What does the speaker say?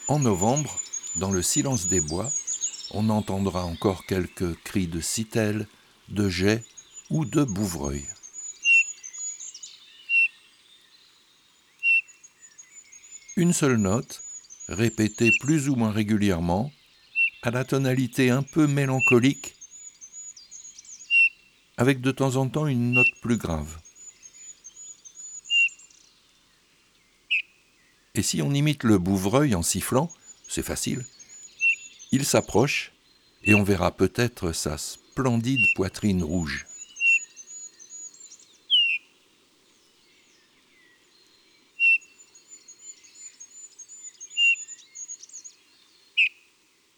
En novembre, dans le silence des bois, on entendra encore quelques cris de citelle, de geais ou de bouvreuil. Une seule note, répétée plus ou moins régulièrement, à la tonalité un peu mélancolique, avec de temps en temps une note plus grave. Et si on imite le bouvreuil en sifflant, c'est facile, il s'approche et on verra peut-être sa splendide poitrine rouge.